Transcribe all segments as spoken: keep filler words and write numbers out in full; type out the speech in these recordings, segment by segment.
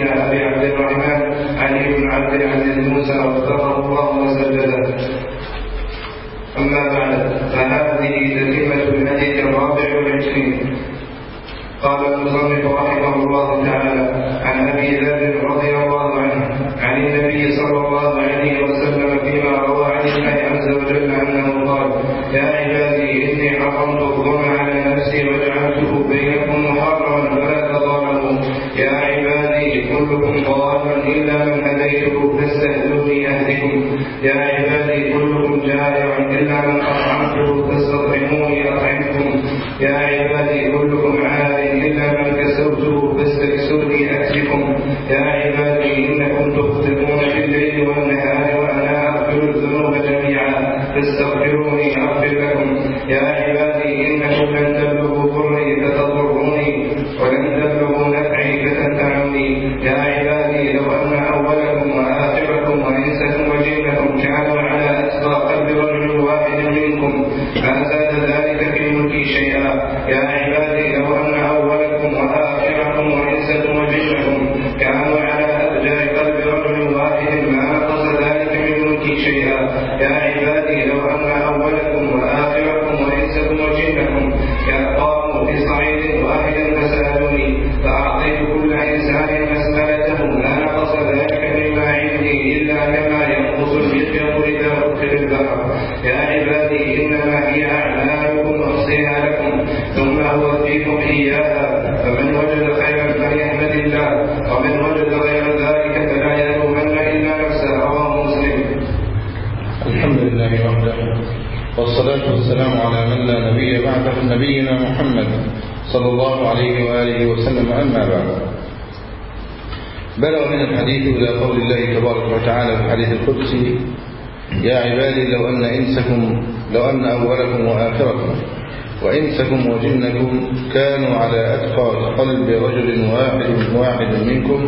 نبينا أبي عبد الرحمن علي بن عبد العزيز موسى وفقه الله وسدده. أما بعد، فهذه تتمة الحديث الرابع والعشرين. قال المصنف رحمه الله تعالى: عن أبي ذر رضي الله عنه عن النبي صلى الله عليه وسلم فيما روى عن الله عز وجل أنه قال: يا عبادي إني حرمت الظلم على نفسي وجعلته بينكم محرما فلا تظالموا. يا عبادي كلكم ضال إلا من هديته فاستهدوني أهدكم. يا عبادي كلكم جائع إلا من أطعمته فاستطعموني أطعمكم. يا عبادي كلكم عار إلا من كسوته فاستكسوني أكسكم. يا عبادي إنكم تخطئون في الليل والنهار وأنا أغفر الذنوب جميعا فاستغفروني أغفر لكم. يا عبادي إنكم لن تبلغوا ضري فتضروني ولن تبلغوا نفعي فتنفعوني. يا عبادي لو أن أولكم وآخركم وإنسكم وجنكم كانوا على أتقى قلب رجل واحد منكم ما زاد ذلك في ملكي شيئا. يا عبادي لو أن أولكم وآخركم وإنسكم وجنكم كانوا على أتقى قلب رجل واحد ما نقص ذلك من ملكي شيئا. يا عبادي لو أن أولكم وآخركم وإنسكم وجنكم قاموا في صعيد واحد فسألوني فأعطيت كل إنسان مسألته ما نقص ذلك مما عندي إلا كما ينقص المخيط إذا أدخل البحر. يا عبادي إنما هي أعمالكم أحصيها لكم ثم أوفيكم إياها، فمن وجد خيرا فليحمد الله ومن وجد غير ذلك فلا يلومن إلا نفسه. رواه مسلم. الحمد لله وحده، والصلاة والسلام على من لا نبي بعده نبينا محمد صلى الله عليه وآله وسلم. أما بعد، بلغ من الحديث إلى قول الله تبارك وتعالى في الحديث القدسي: يا عبادي لو أن إنسكم لو أن أولكم وآخركم وإنسكم وجنكم كانوا على أتقى قلب رجل واحد واحد منكم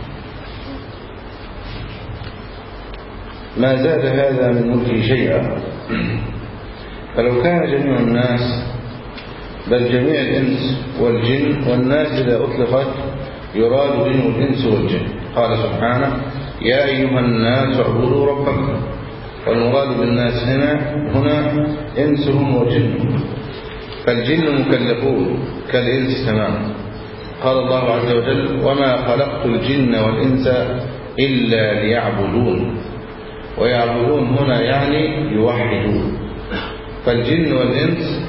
ما زاد هذا من ملكي شيئا. فلو كان جميع الناس، بل جميع الإنس والجن، والناس إذا أطلقت يراد منه الإنس والجن. قال سبحانه: يا أيها الناس اعبدوا ربكم. والمراد بالناس هنا هنا إنسهم وجنهم، فالجن مكلفون كالإنس تماما. قال الله عز وجل: وما خلقت الجن والإنس إلا ليعبدون. ويعبدون هنا يعني يوحدون، فالجن والإنس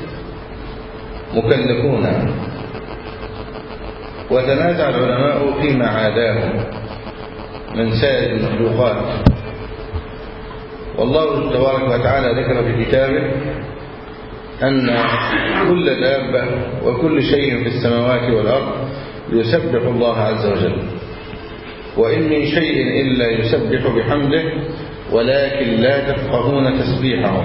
مكلفون. وتنازع العلماء فيما عاداهم من سائر المخلوقات. والله تبارك وتعالى ذكر في كتابه أن كل دابة وكل شيء في السماوات والأرض يسبح الله عز وجل، وإن من شيء إلا يسبح بحمده ولكن لا تفقهون تسبيحهم.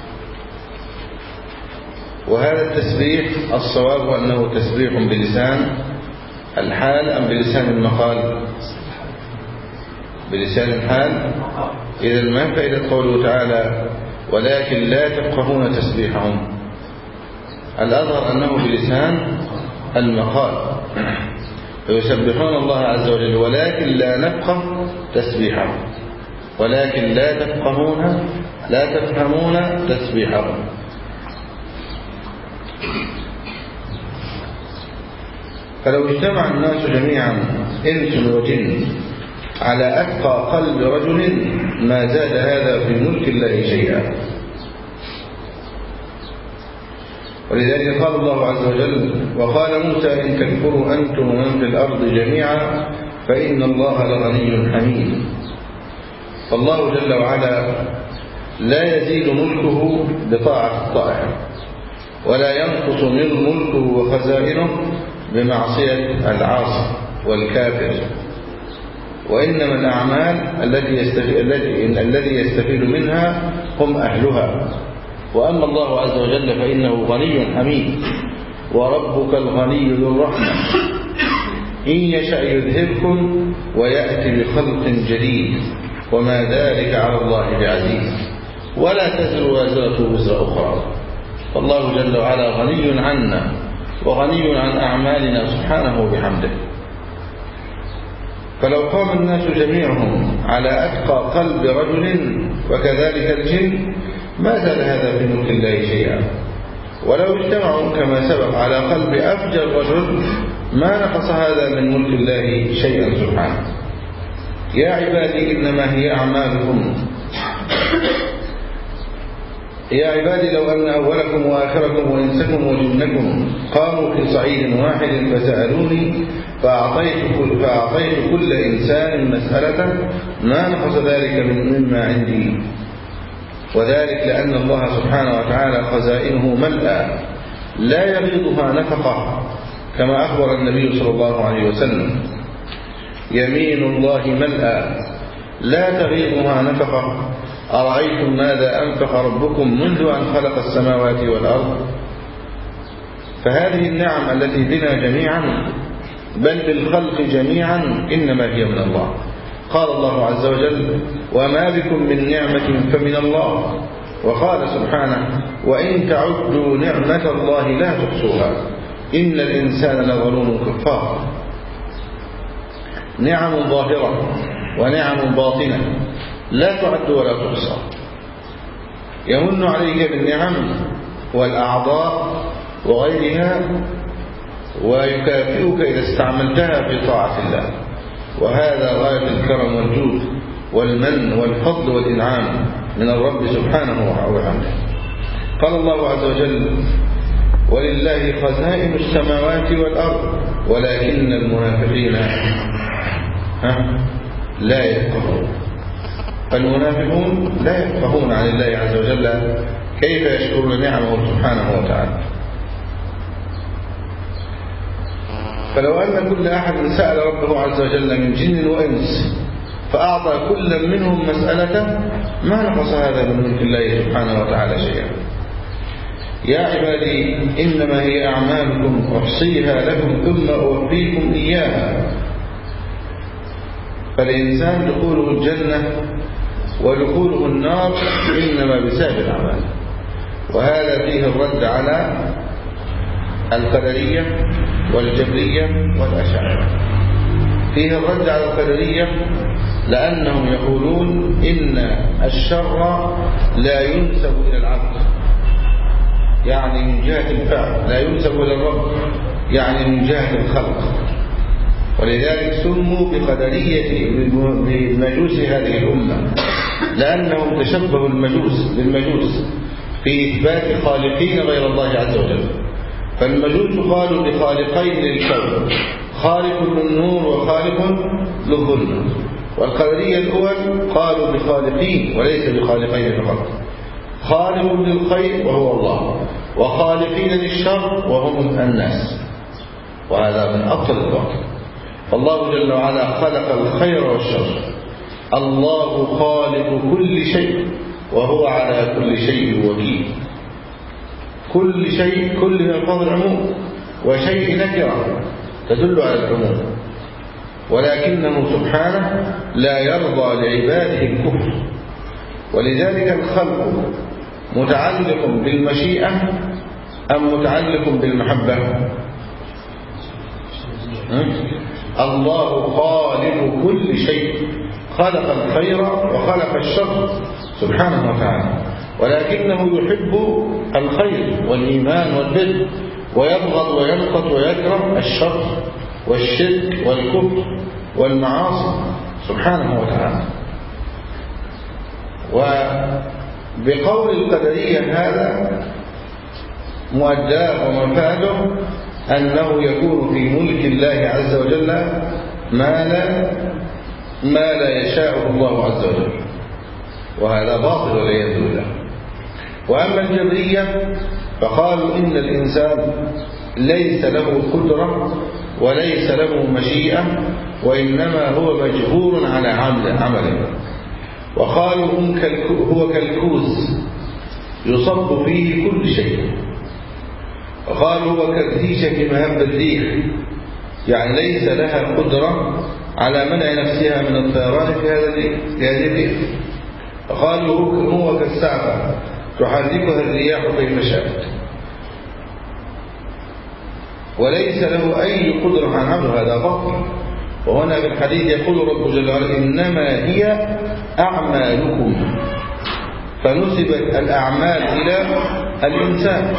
وهذا التسبيح الصواب أنه تسبيح بلسان الحال أم بلسان المقال؟ بلسان الحال. إذا ما فائدة قوله تعالى ولكن لا تفقهون تسبيحهم؟ الأظهر أنه بلسان المقال، فيسبحون الله عز وجل ولكن لا نفقه تسبيحهم، ولكن لا تفقهون لا تفهمون تسبيحهم. فلو اجتمع الناس جميعا إنس وجن على أتقى قلب رجل ما زاد هذا في ملك الله شيئا. ولذلك قال الله عز وجل: وقال موسى إن تكفروا أنتم ومن في الأرض جميعا فإن الله لغني حميد. فالله جل وعلا لا يزيد ملكه بطاعة الطائع، ولا ينقص من ملكه وخزائنه بمعصية العاصي والكافر. وإنما الأعمال التي يستفيد منها هم أهلها. وأما الله عز وجل فإنه غني حميد، وربك الغني ذو الرحمة إن يشأ يذهبكم ويأتي بخلق جديد وما ذلك على الله بعزيز ولا تزر وازرة وزر أخرى. فالله جل وعلا غني عنا وغني عن أعمالنا سبحانه وبحمده. فلو قام الناس جميعهم على أتقى قلب رجل وكذلك الجن ما زال هذا في ملك الله شيئا، ولو اجتمعوا كما سبق على قلب أفجر رجل ما نقص هذا من ملك الله شيئا سبحانه. يا عبادي إنما هي أعمالكم يا عبادي لو أن أولكم وآخركم وإنسكم وجنكم قاموا في صعيد واحد فسألوني فأعطيت كل, فأعطيت كل إنسان مسألة ما نقص ذلك من مما عندي، وذلك لأن الله سبحانه وتعالى خزائنه ملأى لا يغيضها نفقة، كما أخبر النبي صلى الله عليه وسلم: يمين الله ملأى لا تغيضها نفقة، أرأيتم ماذا أنفق ربكم منذ أن خلق السماوات والأرض؟ فهذه النعم التي بنا جميعا بل بالخلق جميعا إنما هي من الله. قال الله عز وجل: وما بكم من نعمة فمن الله. وقال سبحانه: وإن تعدوا نعمة الله لا تحصوها إن الإنسان لظلوم كفار. نعم ظاهرة ونعم باطنة لا تعد ولا تحصى. يمن عليك بالنعم والأعضاء وغيرها ويكافئك إذا استعملتها في طاعة الله، وهذا غاية الكرم والجود والمن والفضل والإنعام من الرب سبحانه وتعالى. قال الله عز وجل: ولله خزائن السماوات والأرض ولكن المنافقين لا يفقهون. فالمنافقون لا يفقهون عن الله عز وجل كيف يشكرون نعمه سبحانه وتعالى. فلو أن كل أحد سأل ربه عز وجل من جن وإنس فأعطى كل منهم مسألة ما نقص هذا من ملك الله سبحانه وتعالى شيئا. يا عبادي إنما هي أعمالكم أحصيها لكم ثم أوفيكم إياها. فالإنسان دخوله الجنة ودخوله النار إنما بسبب الأعمال، وهذا فيه الرد على القدرية والجبرية والأشاعرة. فيه الرد على القدرية لأنهم يقولون إن الشر لا ينسب إلى العبد، يعني من جهة الفعل، لا ينسب إلى الرب، يعني من جهة الخلق، ولذلك سموا بقدرية بمجوس هذه الأمة، لأنهم تشبهوا المجوس بالمجوس في إثبات خالقين غير الله عز وجل. فالمجوس قالوا بخالقين للكون، خالق للنور وخالق للظلمة، والقدرية الأول قالوا بخالقين وليس بخالقين فقط، خالق للخير وهو الله، وخالقين للشر وهم الناس، وهذا من أبطل الباطل. فالله جل وعلا خلق الخير والشر. الله خالق كل شيء وهو على كل شيء وكيل. كل شيء، كل من الفاظ العموم، وشيء نكرة تدل على العموم، ولكنه سبحانه لا يرضى لعباده الكفر. ولذلك الخلق متعلق بالمشيئة أم متعلق بالمحبة؟ الله خالق كل شيء، خلق الخير وخلق الشر سبحانه وتعالى، ولكنه يحب الخير والإيمان والبر، ويبغض ويمقت ويكره الشر والشرك والكفر والمعاصي سبحانه وتعالى. وبقول القدرية هذا مؤداه ومفاده أنه يكون في ملك الله عز وجل ما لا ما لا يشاءه الله عز وجل، وهذا باطل والعياذ بالله. وأما الجبرية فقالوا إن الإنسان ليس له قدرة وليس له مشيئة، وإنما هو مجبور على عمله. وقالوا هو كالكوز يصب فيه كل شيء. وقالوا هو كالريشة مهب الريح، يعني ليس لها قدرة على منع نفسها من الطيران في هذه الريح. وقالوا هو كالسعفة تحركها الرياح كيف شاءت، وليس له أي قدرة عن عمله. هذا باطل، وهنا في الحديث يقول رب جل وعلا إنما هي أعمالكم، فنسبت الأعمال إلى الإنسان.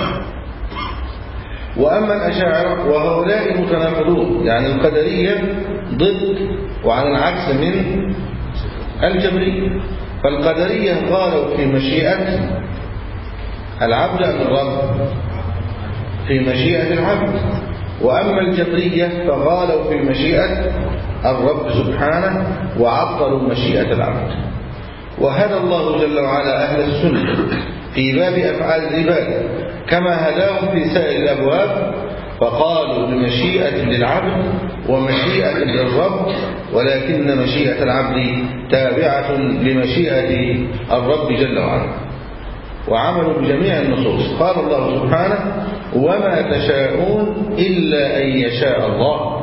وأما الأشاعرة وهؤلاء متناقضون، يعني القدرية ضد وعلى العكس من الجبرية. فالقدرية قالوا في مشيئة العبد أم الرب؟ في مشيئة العبد. وأما الجبرية فقالوا في مشيئة الرب سبحانه وعطلوا مشيئة العبد. وهدى الله جل وعلا أهل السنة في باب أفعال العباد كما هداهم في سائر الأبواب، فقالوا بمشيئة للعبد ومشيئة للرب، ولكن مشيئة العبد تابعة لمشيئة الرب جل وعلا، وعملوا بجميع النصوص. قال الله سبحانه وما تشاءون إلا أن يشاء الله،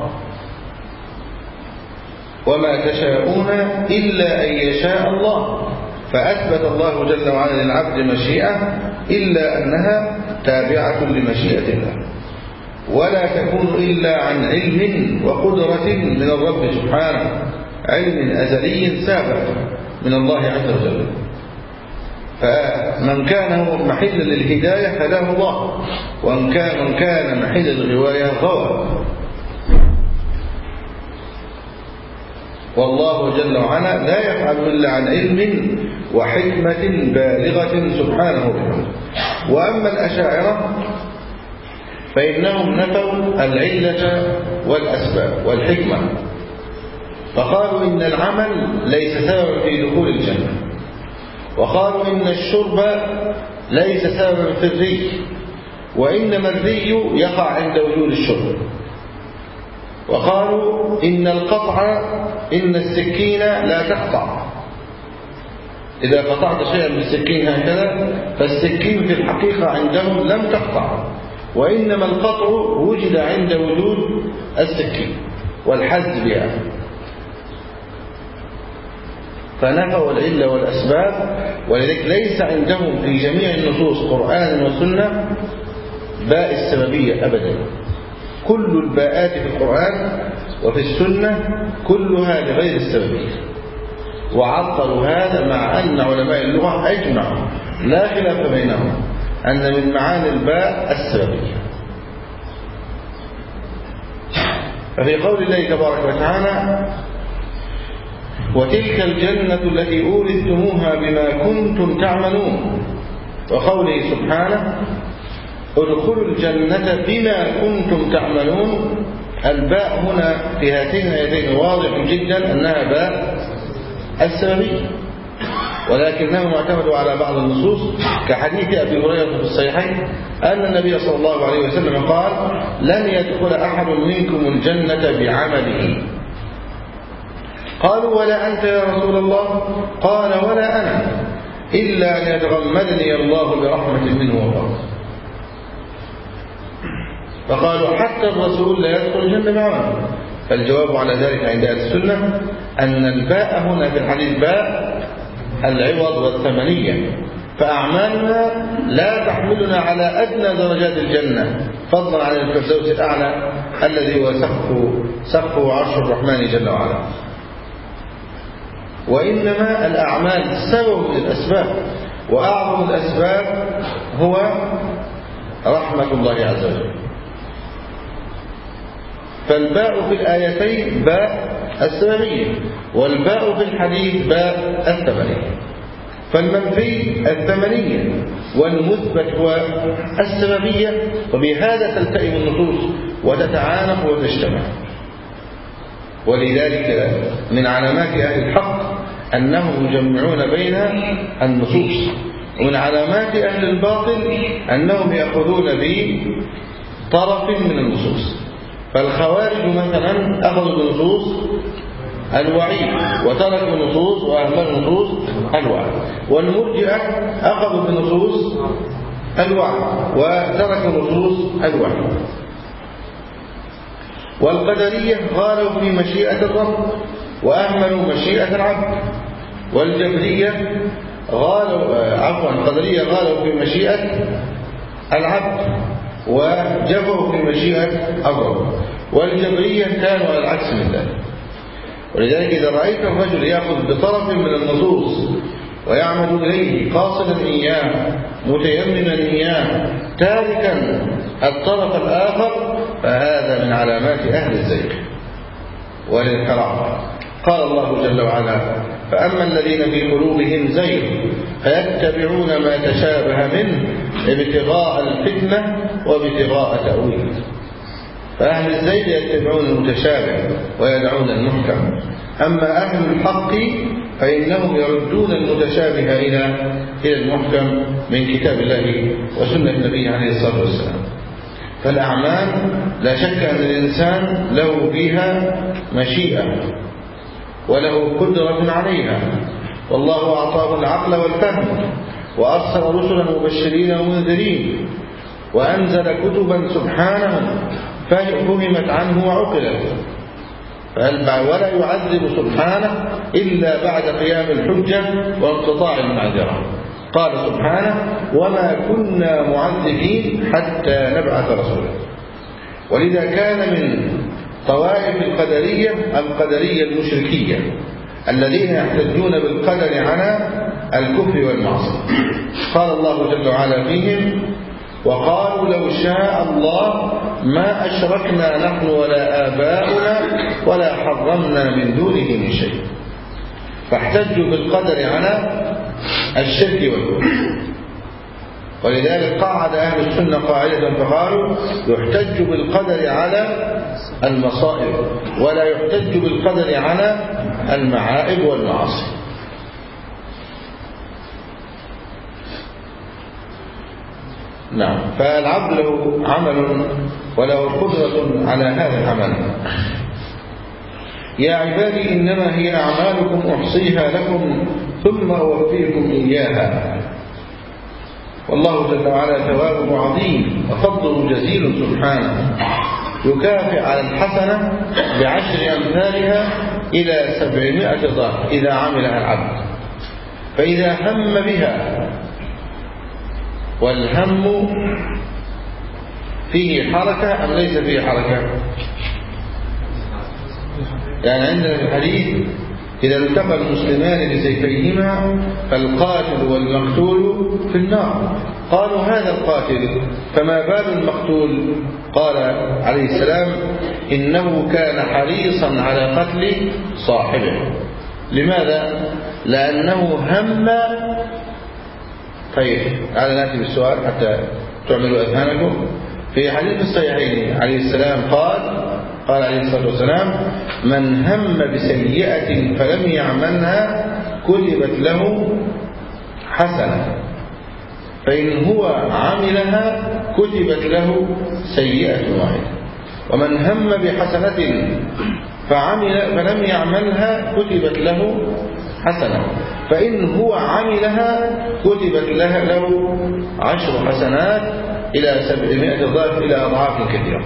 وما تشاءون إلا أن يشاء الله، فأثبت الله جل وعلا للعبد مشيئة إلا أنها تابعة لمشيئة الله، ولا تكون إلا عن علم وقدرة من الرب سبحانه، علم أزلي سابق من الله عز وجل. فمن كان هو محلا للهداية هداه الله، ومن كان, من كان محلا للغواية غوى. والله جل وعلا لا يفعل إلا عن علم وحكمة بالغة سبحانه وتعالى. وأما الأشاعرة فإنهم نفوا العلة والأسباب والحكمة، فقالوا إن العمل ليس سببا في دخول الجنة، وقالوا إن الشرب ليس سببا في الري، وإنما الري يقع عند وجود الشرب. وقالوا إن القطع إن السكين لا تقطع، إذا قطعت شيئا بالسكين هكذا فالسكين في الحقيقة عندهم لم تقطع، وإنما القطع وجد عند وجود السكين والحز بها. فنفوا العلة والأسباب، ولذلك ليس عندهم في جميع النصوص قرآن وسنة باء السببية أبدا. كل الباءات في القرآن وفي السنة كلها لغير السببية، وعطلوا هذا مع أن علماء اللغة أجمعوا لا خلاف بينهم أن من معاني الباء السببية. ففي قول الله تبارك وتعالى وتلك الجنة التي أورثتموها بما كنتم تعملون، وقوله سبحانه ادخلوا الجنة بما كنتم تعملون، الباء هنا في هاتين الآيتين واضح جدا أنها باء السببية، ولكنهم اعتمدوا على بعض النصوص كحديث أبي هريرة في الصحيحين أن النبي صلى الله عليه وسلم قال لن يدخل أحد منكم الجنة بعمله. قالوا ولا أنت يا رسول الله؟ قال ولا أنا، إلا أن يتغمدني الله برحمة منه وفضل. فقالوا حتى الرسول لا يدخل الجنة بعمله. فالجواب على ذلك عند أهل السنة أن الباء هنا في الحديث باء العوض والثمنية، فأعمالنا لا تحملنا على أدنى درجات الجنة فضلا عن الفردوس الأعلى الذي هو سقف سقف عرش الرحمن جل وعلا. وإنما الأعمال سبب من الأسباب، وأعظم الأسباب هو رحمة الله عز وجل. فالباء في الآيتين باء السببية، والباء في الحديث باء الثمنية. فالمنفي الثمنية والمثبت هو السببية، وبهذا تلتئم النصوص وتتعانق وتجتمع. ولذلك من علامات أهل الحق أنهم يجمعون بين النصوص، ومن علامات أهل الباطل أنهم يأخذون بطرف من النصوص. فالخوارج مثلا أخذوا بنصوص الوعيد وتركوا نصوص وأهملوا نصوص الوعد، والمرجئة أخذوا بنصوص الوعد وتركوا نصوص الوعد، والقدرية غالوا في مشيئة الرب وأهملوا مشيئة العبد، والجبرية غالوا عفوا القدرية غالوا في مشيئة العبد وجفوا في مشيئة الرب، والجبرية كانوا على العكس من ذلك. ولذلك إذا رأيت الرجل يأخذ بطرف من النصوص ويعمد إليه قاصدا إياه متيمما إياه تاركا الطرف الآخر فهذا من علامات أهل الزيغ والانحراف. قال الله جل وعلا: فأما الذين في قلوبهم زيغ فيتبعون ما تشابه منه ابتغاء الفتنة وابتغاء تأويله. فأهل الزيغ يتبعون المتشابه ويدعون المحكم، أما أهل الحق فإنهم يردون المتشابه إلى إلى المحكم من كتاب الله وسنة النبي عليه الصلاة والسلام. فالأعمال لا شك أن الإنسان له فيها مشيئة وله قدرة عليها، والله أعطاه العقل والفهم وأرسل رسلا مبشرين ومنذرين وأنزل كتبا سبحانه فهمت عنه وعقلت، ولا يعذب سبحانه إلا بعد قيام الحجة وانقطاع المعذرة. قال سبحانه: وما كنا معذبين حتى نبعث رسولا. ولذا كان من طوائف القدرية القدرية المشركية الذين يحتجون بالقدر على الكفر والمعصية. قال الله جل وعلا فيهم: وقالوا لو شاء الله ما أشركنا نحن ولا آباؤنا ولا حرمنا من دونه من شيء. فاحتجوا بالقدر على الشرك والكفر. ولذلك قعد أهل السنة قاعدة فقالوا: يحتج بالقدر على المصائب ولا يحتج بالقدر على المعائب والمعاصي. نعم. فالعبد له عمل وله قدرة على هذا العمل. يا عبادي إنما هي أعمالكم أحصيها لكم ثم أوفيكم إياها. والله جل وعلا ثوابه عظيم وفضله جزيل سبحانه، يكافئ على الحسنة بعشر أمثالها إلى سبعمائة ضعف إذا عملها العبد. فإذا هم بها، والهم فيه حركة أم ليس فيه حركة؟ يعني عندنا في الحديث: إذا التقى المسلمان بسيفيهما فالقاتل والمقتول في النار. قالوا: هذا القاتل، فما بال المقتول؟ قال عليه السلام: إنه كان حريصا على قتل صاحبه. لماذا؟ لأنه هم. طيب هذا نأتي بالسؤال حتى تعملوا أذهانكم. في حديث الصحيحين عليه السلام قال قال عليه الصلاة والسلام: من هم بسيئة فلم يعملها كتبت له حسنة، فإن هو عملها كتبت له سيئة واحدة. ومن هم بحسنة فعمل فلم يعملها كتبت له حسنة، فإن هو عملها كتبت له, له عشر حسنات إلى سبعمائة ضعف إلى أضعاف كثيرة.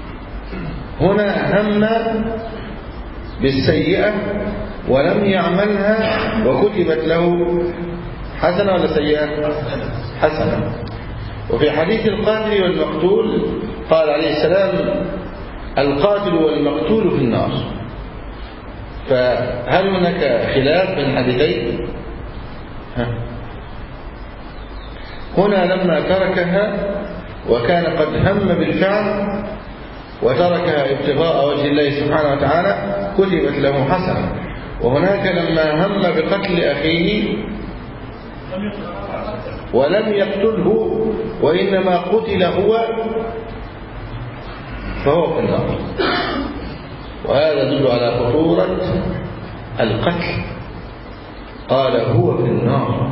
هنا هم بالسيئة ولم يعملها وكتبت له حسنة ولا سيئة؟ حسنة. وفي حديث القاتل والمقتول قال عليه السلام: القاتل والمقتول في النار. فهل هناك خلاف بين الحديثين؟ هنا لما تركها وكان قد هم بالفعل وتركها ابتغاء وجه الله سبحانه وتعالى كتبت له حسنة. وهناك لما هم بقتل أخيه ولم يقتله وإنما قتل هو فهو في النار. وهذا يدل على خطورة القتل. قال: هو في النار.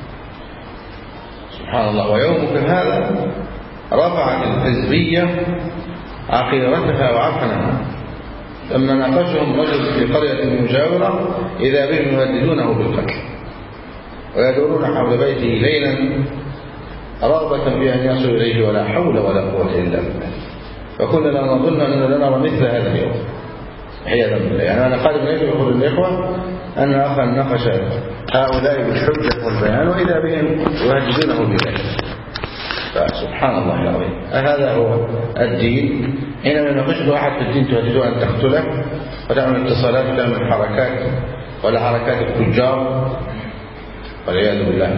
سبحان الله. ويومك هذا رفعت الحزبية عقيرتها وعفنها لما ناقشهم رجل في قرية مجاورة إذا بهم يهددونه بالقتل ويدورون حول بيته ليلا رغبة في أن يصل إليه ولا حول ولا قوة إلا بالله. فكنا لا نظن أننا لنرى مثل هذا اليوم عياذا بالله. يعني أنا قادم إليكم يقول الإخوة أن أخا ناقش هؤلاء بالحجة والبيان وإذا بهم يهددونه بذلك. فسبحان الله العظيم، هذا هو الدين. حينما يناقشك واحد في الدين تهدد أن تقتله وتعمل اتصالات وتعمل حركات ولا حركات التجار والعياذ بالله.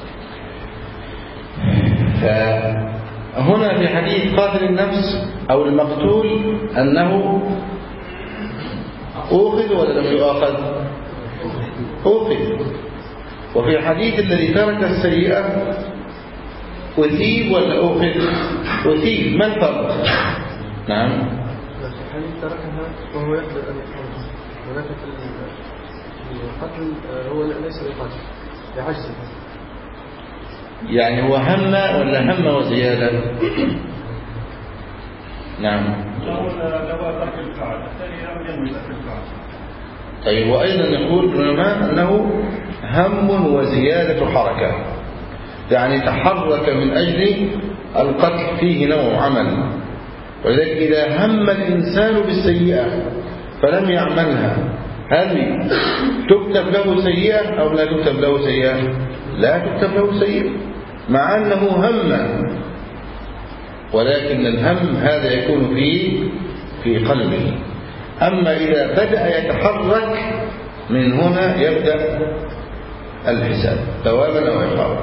فهنا في حديث قاتل النفس أو المقتول أنه أوخذ ولا لم يؤاخذ؟ أوخذ. وفي حديث الذي ترك السيئة أثيب ولا أوخذ؟ أثيب. ما الفرق؟ نعم. الحديث تركها وهو يقدر أن يفعلها، ولكن القتل هو ليس بقتل بعجزه. يعني هو هم ولا هم وزيادة؟ نعم. طيب، وأيضا يقول العلماء أنه هم وزيادة حركة، يعني تحرك من أجل القتل، فيه نوع عمل. ولذلك إذا هم الإنسان بالسيئة فلم يعملها، هل تكتب له سيئة أو لا تكتب له سيئة؟ لا تكتب له سيئة، مع أنه هم، ولكن الهم هذا يكون في في قلبه. أما إذا بدأ يتحرك من هنا يبدأ الحساب ثوابا أو عقابا.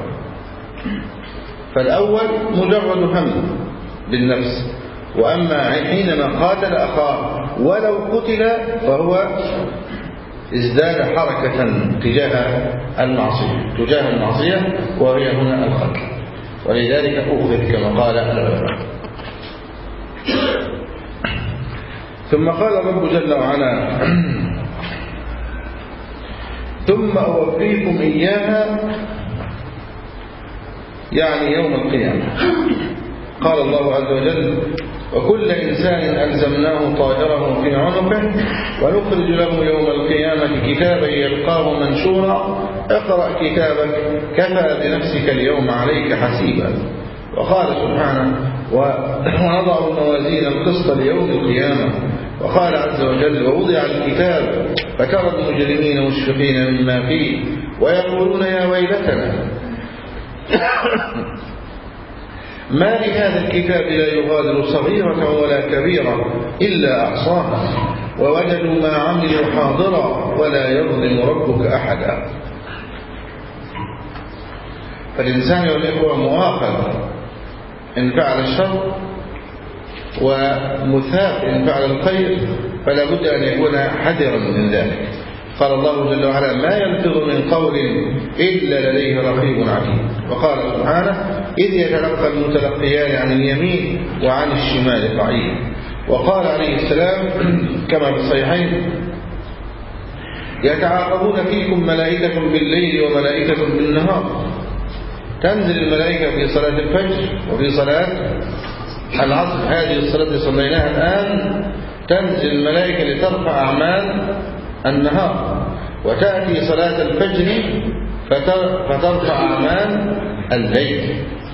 فالأول مجرد هم بالنفس، وأما حينما قاتل أخاه ولو قتل فهو ازداد حركة تجاه المعصية تجاه المعصية وهي هنا القتل، ولذلك أخذ كما قال العلماء. ثم قال الرب جل وعلا: ثم أوفيكم إياها، يعني يوم القيامة. قال الله عز وجل: وكل إنسان ألزمناه طائره في عنقه ونخرج له يوم القيامة كتابا يلقاه منشورا اقرأ كتابك كفى بنفسك اليوم عليك حسيبا. وقال سبحانه: ونضع الموازين القسط ليوم القيامة. وقال عز وجل: ووضع الكتاب فترى المجرمين مشفقين مما فيه ويقولون يا ويلتنا ما لهذا الكتاب لا يغادر صغيرة ولا كبيرة إلا أحصاها ووجدوا ما عملوا حاضرا ولا يظلم ربك أحدا. فالإنسان والإخوة مؤاخذ إن فعل الشر ومثاب إن فعل الخير، فلا بد أن يكون حذرا من ذلك. قال الله جل وعلا: ما يلفظ من قول إلا لديه رقيب عتيد. وقال سبحانه: إذ يتلقى المتلقيان عن اليمين وعن الشمال قعيد. وقال عليه السلام كما في الصحيحين: يتعاقبون فيكم ملائكة بالليل وملائكة بالنهار. تنزل الملائكة في صلاة الفجر وفي صلاة العصر، هذه الصلاة اللي صليناها الآن تنزل الملائكة لترفع أعمال النهار، وتأتي صلاة الفجر فترفع أعمال الليل.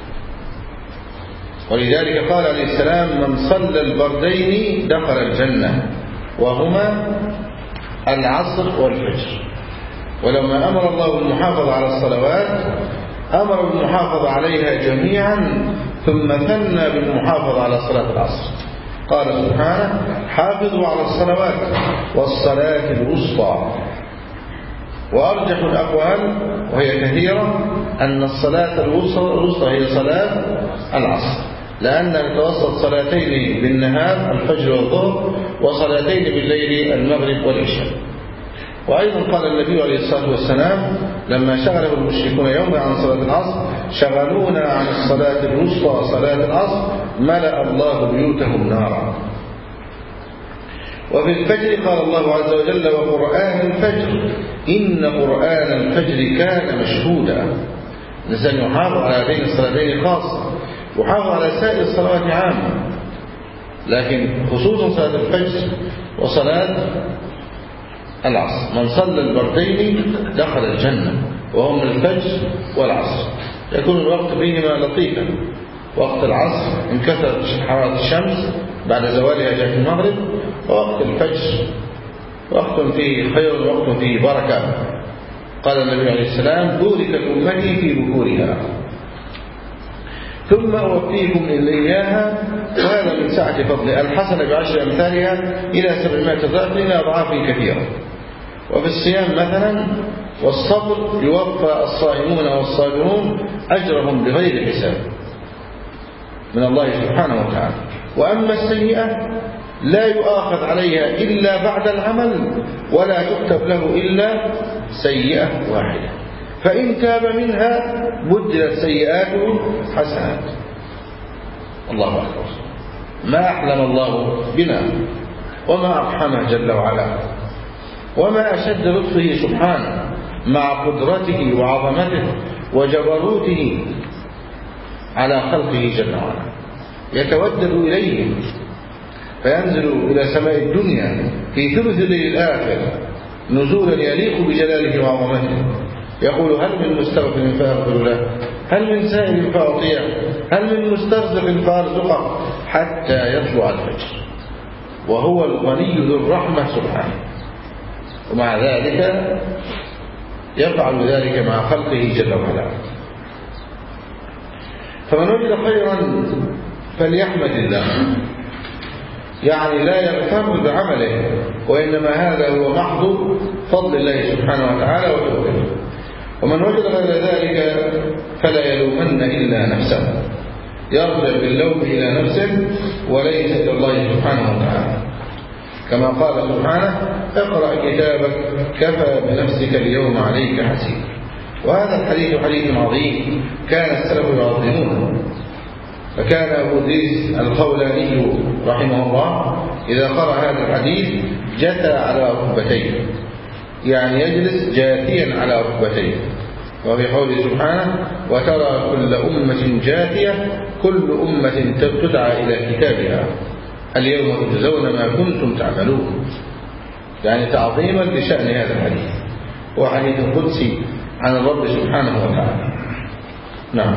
ولذلك قال عليه السلام: من صلى البردين دخل الجنة، وهما العصر والفجر. ولما أمر الله بالمحافظة على الصلوات أمر بالمحافظة عليها جميعا، ثم ثنى بالمحافظة على صلاة العصر. قال سبحانه: حافظوا على الصلوات والصلاة الوسطى. وأرجح الأقوال وهي كثيرة أن الصلاة الوسطى هي صلاة العصر، لأن نتوسط صلاتين بالنهار الفجر والظهر وصلاتين بالليل المغرب والعشاء. وأيضا قال النبي عليه الصلاة والسلام لما شغله المشركون يوما عن صلاة العصر: شغلونا عن الصلاة الوسطى صلاة العصر ملأ الله بيوتهم نارا. وفي الفجر قال الله عز وجل: وقرآن الفجر إن قرآن الفجر كان مشهودا. الإنسان يحافظ على هذين الصلاتين خاصة، يحافظ على سائر الصلوات عامة، لكن خصوصا صلاة الفجر وصلاة العصر. من صلى البردين دخل الجنة، وهم الفجر والعصر. يكون الوقت فيهما لطيفا. وقت العصر إن كثرت حرارة الشمس بعد زوالها جاءت المغرب، ووقت الفجر وقت فيه خير ووقت فيه بركة. قال النبي عليه السلام: بورك أمتي في بكورها. ثم أوفيكم إياها وهذا من سعة فضله. الحسنة بعشر أمثالها إلى سبعمائة ضعف إلى أضعاف كثيرة. وفي الصيام مثلا والصبر يوفى الصائمون والصابرون أجرهم بغير حساب من الله سبحانه وتعالى. وأما السيئة لا يؤاخذ عليها إلا بعد العمل ولا تكتب له إلا سيئة واحدة، فإن تاب منها بدلت سيئاته حسنات. الله أكبر. ما أحلم الله بنا وما أرحمه جل وعلا وما أشد لطفه سبحانه مع قدرته وعظمته وجبروته على خلقه جل وعلا. يتودد إليهم فينزل إلى سماء الدنيا في ثلث الليل الآخر نزولا يليق بجلاله وعظمته، يقول هل من مستغفر فأغفر له، هل من سائل فأعطيه، هل من مسترزق فأرزقه، حتى يطلع الفجر، وهو الغني ذو الرحمة سبحانه. ومع ذلك يفعل ذلك مع خلقه جل وعلا. فمن وجد خيرا فليحمد الله، يعني لا يغتر بعمله، وإنما هذا هو محض فضل الله سبحانه وتعالى وتوفيقه. ومن وجد غير ذلك فلا يلومن إلا نفسه، يرجع باللوم إلى نفسه وليس إلى الله سبحانه وتعالى، كما قال سبحانه اقرأ كتابك كفى بنفسك اليوم عليك حسيب. وهذا الحديث حديث عظيم كان السلف يعظمونه. فكان أبو إدريس الخولاني رحمه الله إذا قرأ هذا الحديث جثى على ركبتيه، يعني يجلس جاثيا على ركبتيه. وفي قوله سبحانه وترى كل أمة جاثية كل أمة تدعى إلى كتابها اليوم تجزون ما كنتم تعملون، يعني تعظيما لشأن هذا الحديث. هو حديث قدسي عن الرب سبحانه وتعالى. نعم.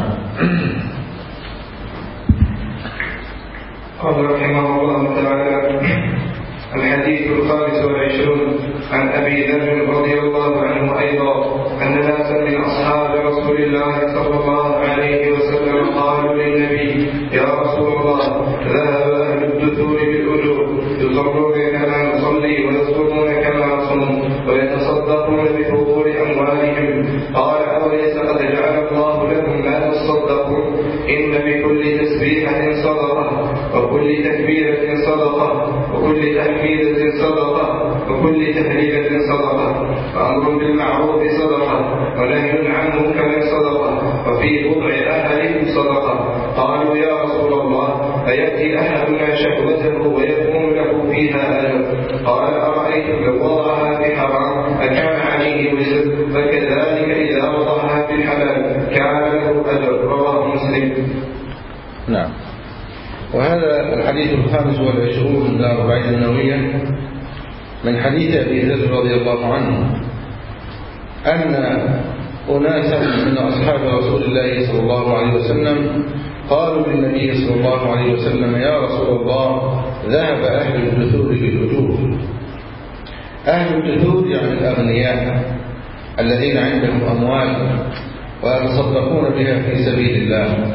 قال رحمه الله تعالى الحديث الخامس والعشرون عن أبي ذر رضي الله عنه أيضا أن ناسا من أصحاب رسول الله صلى الله عليه وسلم قالوا للنبي يا رسول الله ذهب أهل الدثور بالأجور يصلون كما نصلي ويصومون كما نصوم ويتصدقون بفضول أموالهم. قال أوليس قد جعل الله لكم ما تصدقون إن بكل تسبيحة صدقة وكل تكبيرة صدقة وكل تحميدة صدقة وكل تهليلة صدقة وأمر بالمعروف صدقة ونهي عن منكر صدقة وفي وضع أهل صدقة. قالوا يا رسول الله أيأتي أحدنا شهوته ويكون له فيها أجر؟ قال أرأيتم لو وضعها في حرام أكان عليه وزر؟ فكذلك إذا وضعها في الحلال كان له أجر. رواه مسلم. نعم. وهذا الحديث الخامس والعشرون من الأربعين النووية من حديث أبي ذر رضي الله عنه أن أناسا من أصحاب رسول الله صلى الله عليه وسلم قالوا للنبي صلى الله عليه وسلم يا رسول الله ذهب أهل الدثور بالأجور. أهل الدثور يعني الأغنياء الذين عندهم أموال ويتصدقون بها في سبيل الله.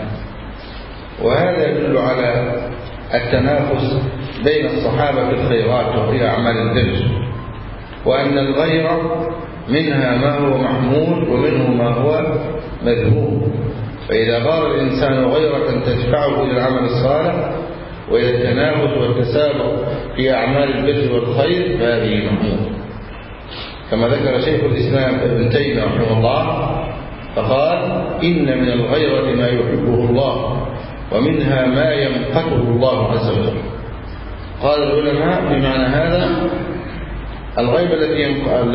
وهذا يدل على التنافس بين الصحابة في الخيرات وفي أعمال البر، وأن الغيرة منها ما هو محمود ومنه ما هو مذموم. فإذا غار الإنسان غيرة تدفعه إلى العمل الصالح وإلى التنافس والتسابق في أعمال البر والخير فهذه محمود، كما ذكر شيخ الإسلام ابن تيمية رحمه الله فقال إن من الغيرة ما يحبه الله ومنها ما يمقته الله عز وجل. قال العلماء بمعنى هذا الغيبة التي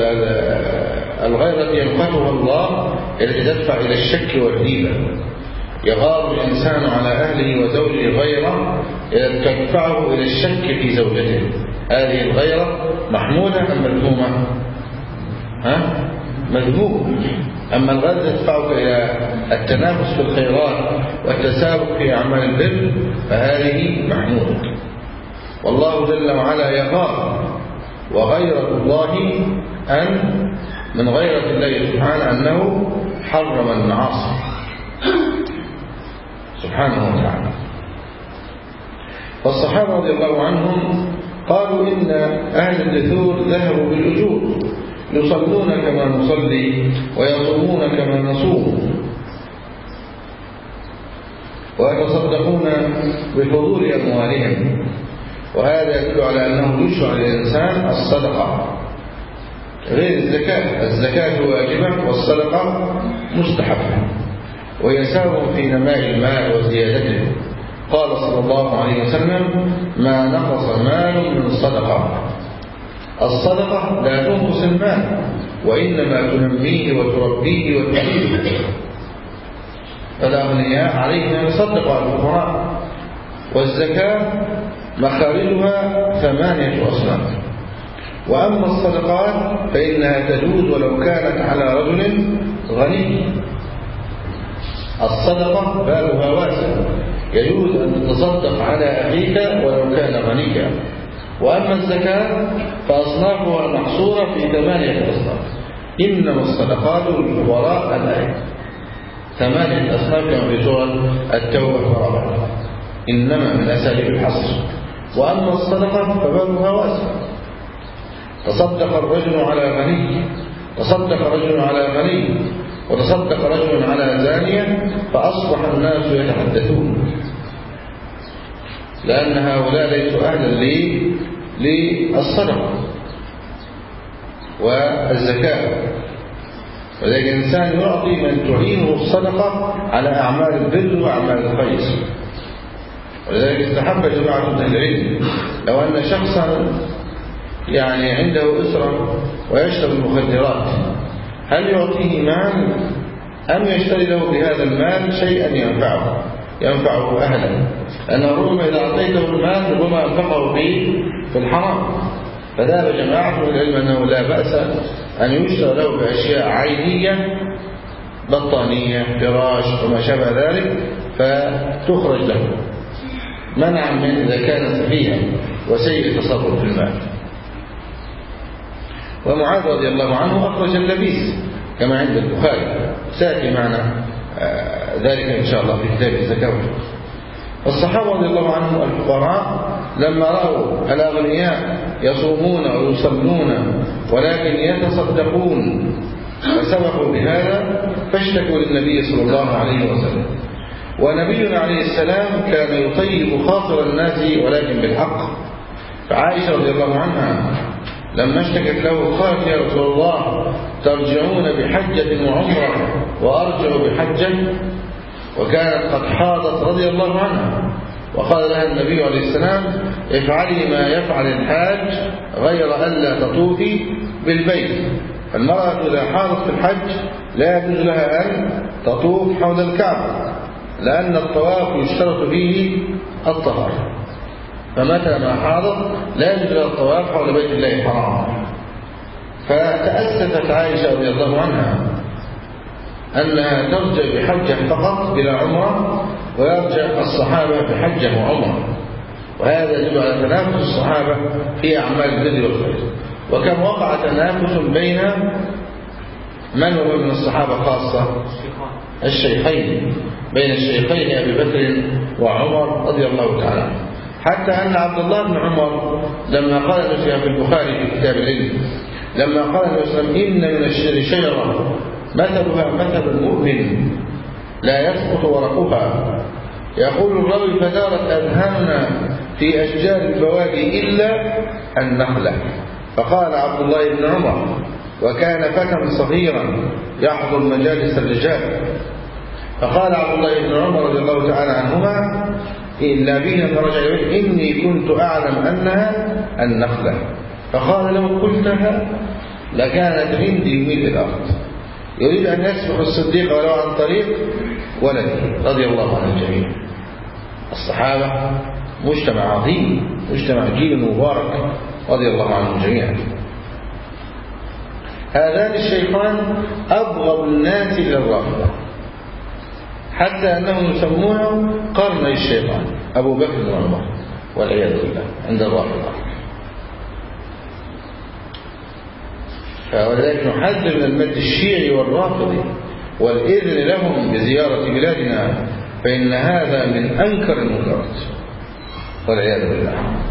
الغيرة يمقتها الله التي تدفع إلى الشك والريبة. يغار الإنسان على أهله وزوجه غيرة تدفعه إلى الشك في زوجته. هذه الغيرة محمودة أم مذمومة؟ ها؟ مذموم. أما الغيرة تدفعك إلى التنافس في الخيرات والتسابق في أعمال البر فهذه محمودة. والله جل وعلا يغار، وغيرة الله أن من غيرة الله سبحانه أنه حرم المعاصي. سبحانه وتعالى. فالصحابة رضي الله عنهم قالوا إن أهل الدثور ذهبوا بالأجور، يصلون كما نصلي ويصومون كما نصوم ويتصدقون بفضول أموالهم، وهذا يدل على أنه يشرع للإنسان الصدقة غير الزكاة. الزكاة واجبة والصدقة مستحبة، ويساوم في نماء المال وزيادته. قال صلى الله عليه وسلم: ما نقص مال من صدقة. الصدقة لا تنقص المال، وإنما تنميه وتربيه وتعيده. فالأغنياء عليهم أن يصدقوا على الفقراء. والزكاة مخارجها ثمانية أصناف. وأما الصدقات فإنها تجوز ولو كانت على رجل غني. الصدقة بابها واسع، يجوز أن تتصدق على أخيك ولو كان غنيا. وأما الزكاة فأصنافها محصورة في ثمانية أصناف. إنما الصدقات للفقراء الآية ثمانية أصناف كما في سورة التوبة فرابع، إنما من أساليب الحصر. وأما الصدقة فبابها واسع، تصدق الرجل على غني، تصدق رجل على غني، وتصدق رجل على زانية، فأصبح الناس يتحدثون، لأن هؤلاء ليسوا أهلا للصدقة والزكاة. ولكن الإنسان يعطي من تعينه الصدقة على أعمال البر وأعمال الخير. ولذلك استحب جماعة من العلم لو أن شخصا يعني عنده أسرة ويشرب المخدرات، هل يعطيه مال أم يشتري له بهذا المال شيئا ينفعه ينفعه أهله؟ لأنه ربما إذا أعطيته المال ربما أنفقه به في الحرام. فذهب جماعة من العلم أنه لا بأس أن يشترى له بأشياء عينية، بطانية، فراش وما شابه ذلك، فتخرج له منعا من إذا كان سفيها وسيء التصرف في المال. ومعاذ رضي الله عنه أخرج اللبيس كما عند البخاري، سيأتي معنا ذلك إن شاء الله في كتاب الزكاة. والصحابة رضي الله عنهم الفقراء لما رأوا الأغنياء يصومون ويصلون ولكن يتصدقون فسبقوا بهذا، فاشتكوا للنبي صلى الله عليه وسلم. ونبينا عليه السلام كان يطيب خاطر الناس ولكن بالحق. فعائشة رضي الله عنها لما اشتكت له قالت: يا رسول الله، ترجعون بحجة وعمرة وأرجع بحجة؟ وكانت قد حاضت رضي الله عنها، وقال لها النبي عليه السلام: افعلي ما يفعل الحاج غير ألا تطوفي بالبيت. المرأة إذا حاضت في الحج لا يجوز لها أن تطوف حول الكعبة، لأن الطواف يشترط فيه الطهارة، فمتى ما حاضت لا يجوز لها الطواف حول بيت الله الحرام. فتأسفت عائشة رضي الله عنها أنها ترجع بحجة فقط بلا عمرة، ويرجع الصحابة بحجة وعمرة. وهذا يدل على تنافس الصحابة في أعمال البر والخير. وكم وقع تنافس بين من هو من الصحابة خاصة؟ الشيخين، بين الشيخين أبي بكر وعمر رضي الله تعالى عنه. حتى أن عبد الله بن عمر لما قال في البخاري في كتاب العلم، لما قال النبي صلى الله عليه وسلم: إن من الشجر شجرة مثلها مثل المؤمن لا يسقط ورقها، يقول الراوي: فدارت أذهاننا في أشجار البوادي إلا النخلة. فقال عبد الله بن عمر، وكان فتى صغيرا يحضر مجالس الرجال، فقال عبد الله بن عمر رضي الله تعالى عنهما إلا بنا فرجع إليه: إني كنت أعلم أنها النخلة، فقال: لو قلتها لكانت عندي ميل الأرض. يريد أن يسبق الصديق ولو عن طريق ولده رضي الله عن الجميع. الصحابة مجتمع عظيم، مجتمع جيل مبارك رضي الله عنهم جميعا. هذان الشيخان أبغض الناس إلى الرافضة، حتى أنهم يسمونه قرن الشيطان، أبو بكر وعمر والعياذ بالله عند الرافضة. فلذلك نحذر من المد الشيعي والرافضي والإذن لهم بزيارة بلادنا فإن هذا من أنكر المنكرات والعياذ بالله.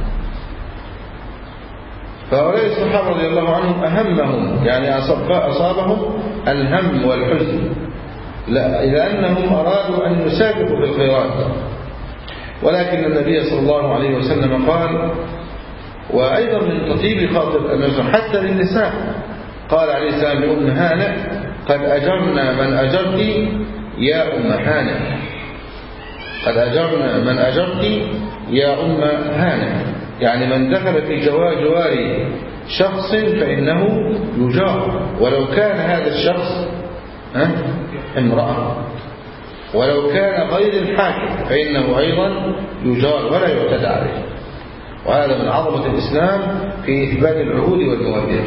فهؤلاء الصحابة رضي الله عنهم أهمهم يعني أصابهم الهم والحزن لأنهم أرادوا أن يسابقوا في الخيرات، ولكن النبي صلى الله عليه وسلم قال، وأيضا من تطيب خاطر النبي حتى للنساء، قال عليه السلام لأم هانئ قد أجرنا من أجرت يا أم هانئ، قد أجرنا من أجرت يا أم هانئ، يعني من دخل في جوار شخص فإنه يجار، ولو كان هذا الشخص امرأة، ولو كان غير الحاكم فإنه أيضا يجار ولا يعتدى عليه. وهذا من عظمة الإسلام في إثبات العهود والمواثيق.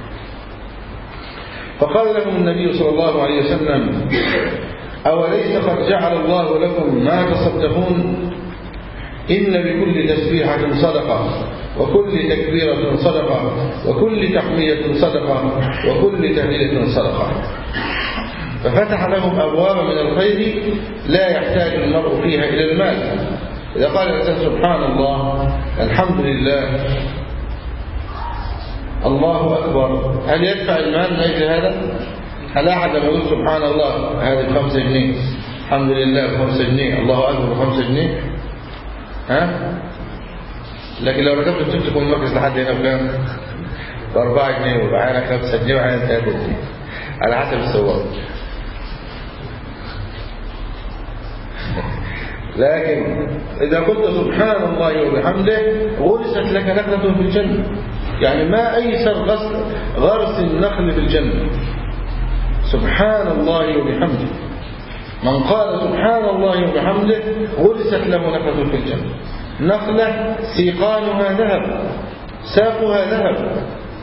فقال لهم النبي صلى الله عليه وسلم أوليس قد جعل الله لكم ما تصدقون إن بكل تسبيحة صدقة وكل تكبيرة صدقة وكل تحمية صدقة وكل تهليلة صدقة. ففتح لهم أبواب من الخير لا يحتاج المرء فيها إلى المال. إذا قال الإنسان سبحان الله الحمد لله الله أكبر، هل يدفع المال من أجل هذا؟ هل أحد لما يقول سبحان الله هذه بخمسة جنيه، الحمد لله بخمسة جنيه، الله أكبر بخمسة جنيه، ها؟ لكن لو ركبت التوك من المركز لحد هنا بكام؟ بأربعة جنيه وبعينها خمسة جنيه وبعينها ثلاثة جنيه على حسب السواق. لكن إذا قلت سبحان الله وبحمده غرست لك نخلة في الجنة، يعني ما أيسر غرس, غرس النخل في الجنة سبحان الله وبحمده. من قال سبحان الله وبحمده غرست له نخلة في الجنة، نخلة سيقانها ذهب ساقها ذهب،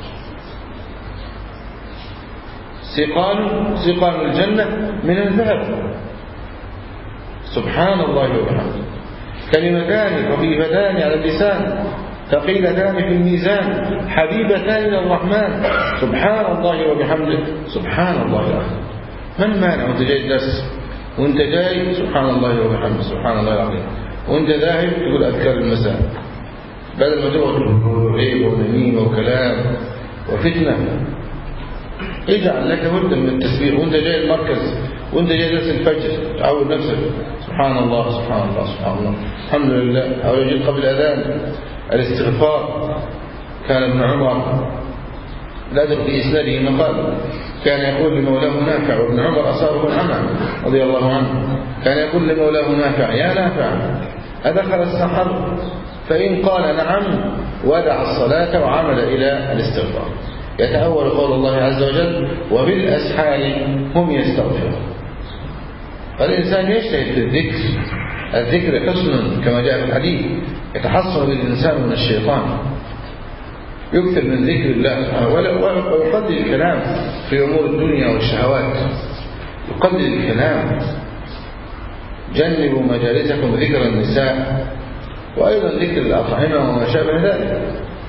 سيقان سيقان الجنة من الذهب. سبحان الله وبحمده كلمتان خفيفتان على اللسان ثقيلتان في الميزان حبيبتان إلى الرحمن، سبحان الله وبحمده سبحان الله العظيم. من مانع وانت جاي الدرس وانت جاي سبحان الله وبحمده سبحان الله العظيم، وانت ذاهب تقول أذكار المساء بدل ما تقعد ريب ونميمة وكلام وفتنة. اجعل لك وردا من التسبيح وانت جاي المركز وانت جاي درس الفجر، تعود نفسك سبحان الله سبحان الله سبحان الله الحمد لله. أو يجي قبل الأذان الاستغفار. كان ابن عمر لا أدرك في إسناده مقال كان يقول لمولاه نافع، وابن عمر أصابه العمى رضي الله عنه، كان يقول لمولاه نافع يا نافع أدخل السحر؟ فإن قال نعم ودع الصلاة وعمل إلى الاستغفار. يتأول قول الله عز وجل وبالأسحار هم يستغفرون. فالإنسان يجتهد في الذكر، الذكر حسن كما جاء في الحديث يتحصن بالإنسان من الشيطان، يكثر من ذكر الله ويقلل الكلام في أمور الدنيا والشهوات، يقلل الكلام. جنبوا مجالسكم ذكر النساء وأيضا ذكر الأطعمة وما شابه ذلك.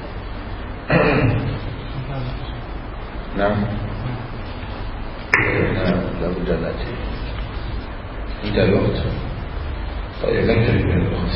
نعم لا بد أن نأتي انتهى الوقت. طيب نكتفي من الوقت.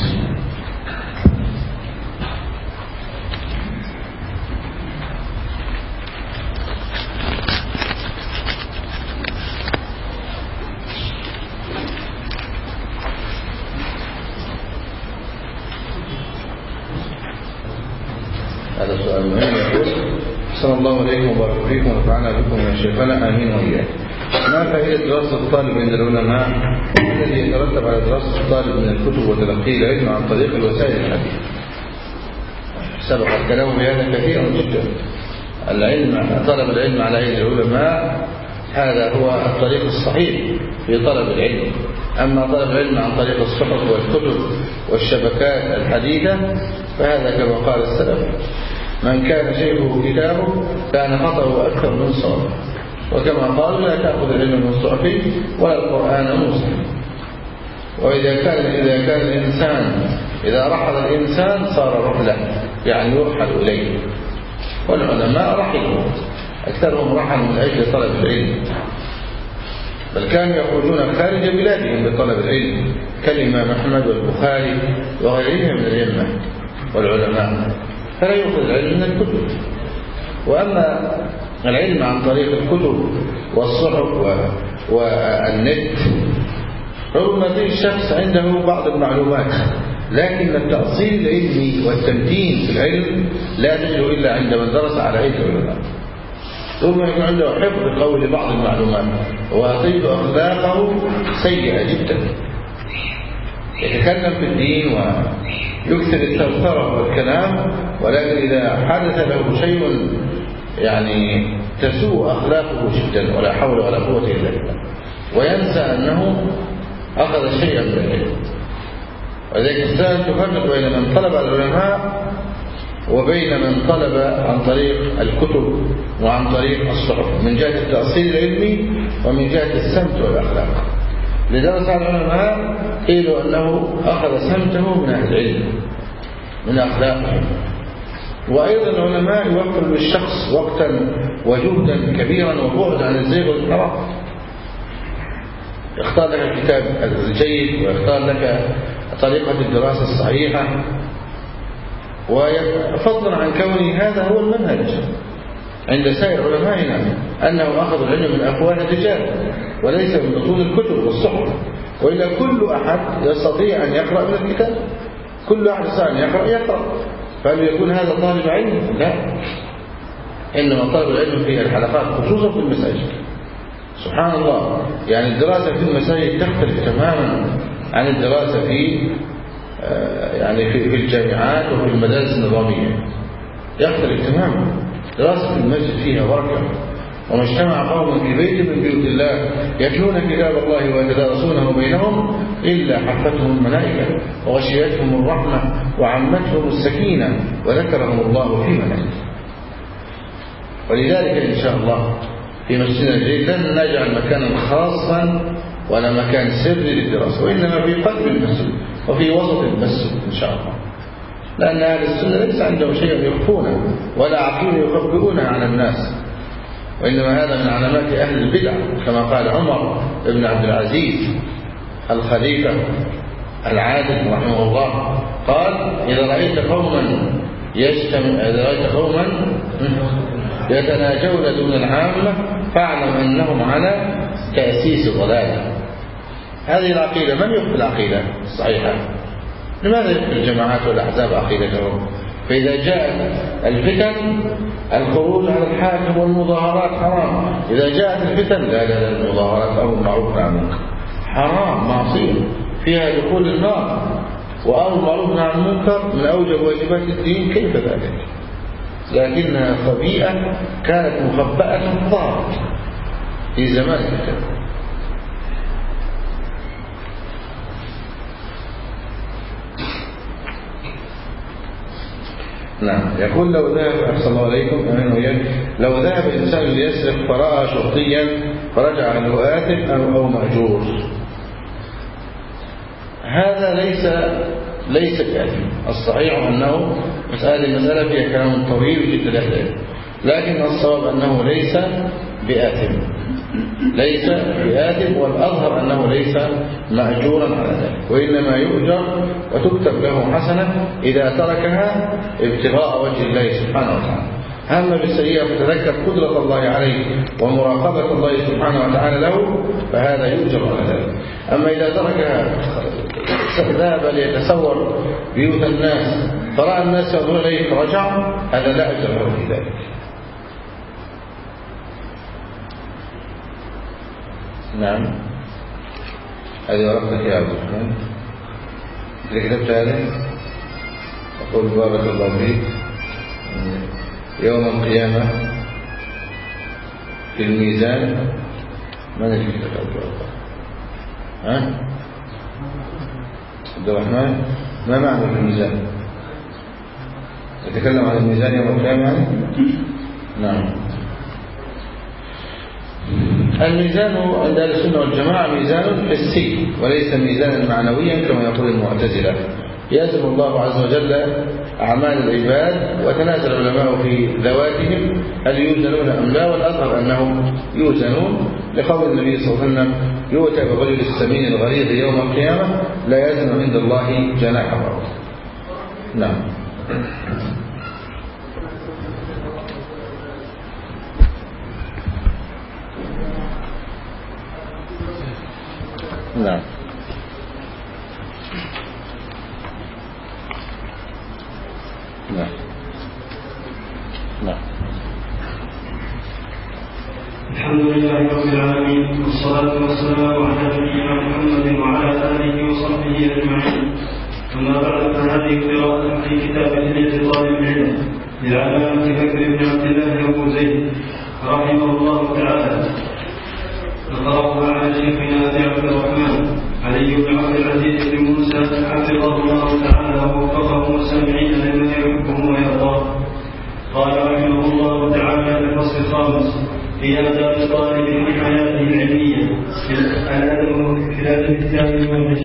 هذا سؤال مهم يقول صلى الله عليكم وبارك فيكم ونفعنا بكم يا شيخنا آمين وإياك. ما فائدة دراسة الطالب عند العلماء الذي يترتب على دراسة الطالب من الكتب وتلقي العلم عن طريق الوسائل الحديثة؟ سبق الكلام بهذا كثيرا جدا. العلم طلب العلم على أيدي العلماء هذا هو الطريق الصحيح في طلب العلم. أما طلب العلم عن طريق الصحف والكتب والشبكات الحديثة فهذا كما قال السلف من كان شيخه كتابه كان خطأه أكثر من صوابه، وكما قالوا لا تأخذ العلم من صحفه ولا القرآن من صحفه. وإذا كان إذا كان الإنسان إذا رحل الإنسان صار رحلة يعني يرحل إليه، والعلماء رحلوا أكثرهم رحل من أجل طلب العلم. بل كانوا يخرجون خارج بلادهم لطلب العلم كالإمام أحمد والبخاري وغيرهم من الأئمة والعلماء، فلا يأخذ العلم من الكتب. وأما العلم عن طريق الكتب والصحف والنت، ربما يكون الشخص عنده بعض المعلومات، لكن التأصيل العلمي والتمتين في العلم لا تجده إلا عند من درس على أيدي العلماء. ربما يكون عنده حفظ قول بعض المعلومات وتجد أخلاقه سيئة جدا، يتكلم في الدين ويكثر الثرثرة والكلام، ولكن إذا حدث له شيء يعني تسوء أخلاقه جدا ولا حول ولا قوة إلا بالله، وينسى أنه أخذ شيئا من العلم. ولذلك الإنسان تفرق بين من طلب العلماء وبين من طلب عن طريق الكتب وعن طريق الصحف، من جهة التأصيل العلمي ومن جهة السمت والأخلاق. لدرس العلماء قيلوا أنه أخذ سمته من أهل العلم من أخلاقهم. وأيضا العلماء يوفر للشخص وقتا وجهدا كبيرا وبعد عن الزيغ والانحراف، يختار لك الكتاب الجيد ويختار لك طريقة الدراسة الصحيحة، وفضلا عن كونه هذا هو المنهج عند سائر علمائنا، أنه أخذ العلم من أفواه الرجال وليس من بطون الكتب والصحف. وإلا كل أحد يستطيع أن يقرأ من الكتاب، كل أحد يستطيع أن يقرأ يقرأ، فهل يكون هذا طالب علم؟ لا، إنما طالب العلم في الحلقات خصوصا في المساجد. سبحان الله، يعني الدراسة في المساجد تختلف تماما عن الدراسة في يعني في الجامعات وفي المدارس النظامية، يختلف تماما. دراسة في المسجد فيها بركة، وما اجتمع قوم في بيت من بيوت الله يتلون كتاب الله ويتدارسونه بينهم إلا حفتهم الملائكة وغشيتهم الرحمة وعمتهم السكينة وذكرهم الله في من عنده. ولذلك إن شاء الله في مسجدنا الجديد لن نجعل مكانا خاصا ولا مكان سري للدراسة، وإنما في قلب المسجد وفي وسط المسجد إن شاء الله، لأن أهل السنة ليس عندهم شيء يخفونه ولا عقيدة يخبئونها عن الناس، وإنما هذا من علامات أهل البدع، كما قال عمر بن عبد العزيز الخليفة العادل رحمه الله، قال: إذا رأيت قوما يجتمع إذا رأيت قوما يتناجون دون العامة فاعلم أنهم على تأسيس ضلال. هذه العقيدة، من يخفي العقيدة الصحيحة؟ لماذا يخفي الجماعات والأحزاب عقيدتهم؟ فإذا جاءت الفتن الخروج على الحاكم والمظاهرات حرام، إذا جاءت الفتن لا لا لا المظاهرات أمر معروف عن المنكر حرام، معصية فيها دخول النار، وأمر معروف عن المنكر من أوجب واجبات الدين، كيف ذلك؟ لكنها خبيئة كانت مخبأة ظهرت في زمان الفتن. نعم. يقول: لو ذهب أحسن الله عليكم أمين وياك لو ذهب إنسان ليسرق فرأى شرطيا فرجع له آثم أو, أو مأجور، هذا ليس ليس بآثم. الصحيح أنه مسألة المسألة فيها كلام طويل جدا لأهله، لكن الصواب أنه ليس بآثم ليس بآثم والأظهر أنه ليس مأجورا على ذلك، وإنما يؤجر وتكتب له حسنة إذا تركها ابتغاء وجه الله سبحانه وتعالى. أما بالسيئة فتذكر قدرة الله عليه ومراقبة الله سبحانه وتعالى له، فهذا يؤجر على ذلك. أما إذا تركها ذهب ليتسور بيوت الناس فرأى الناس ينظرون إليه فرجع، هذا لا أجر له في ذلك. نعم. هذه ورقتك يا عبد الرحمن، إذا كتبت هذا أقول: بارك الله فيك. يوم القيامة في الميزان من اللي كتب عبد الله؟ ها؟ عبد الرحمن، ما معنى في الميزان؟ يتكلم عن الميزان يوم القيامة يعني؟ نعم. الميزان عند أهل السنة والجماعة ميزان حسي وليس ميزانا معنويا كما يقول المعتزلة، يزن الله عز وجل أعمال العباد، وتنازل العلماء في ذواتهم هل يوزنون أم لا، والأظهر أنهم يوزنون، لقول النبي صلى الله عليه وسلم يؤتى بالرجل السمين الغليظ يوم القيامة لا يزن عند الله جناح بعوض. نعم. نعم. نعم. نعم. الحمد لله رب العالمين، والصلاة والسلام على نبينا محمد وعلى آله وصحبه أجمعين. أما بعد، فهذه قراءة في كتاب حلية طالب العلم للعلامة بكر بن عبد الله أبو زيد رحمه الله تعالى. نقرأها على شيخنا أبي عبد الرحمن علي بن عبد العزيز بن موسى حفظه الله تعالى ووفقه السامعين لما يحبه ويرضاه. قال رحمه الله تعالى في الفصل الخامس في آداب الطالب في حياته العلمية في الأدب الثاني والعشرين.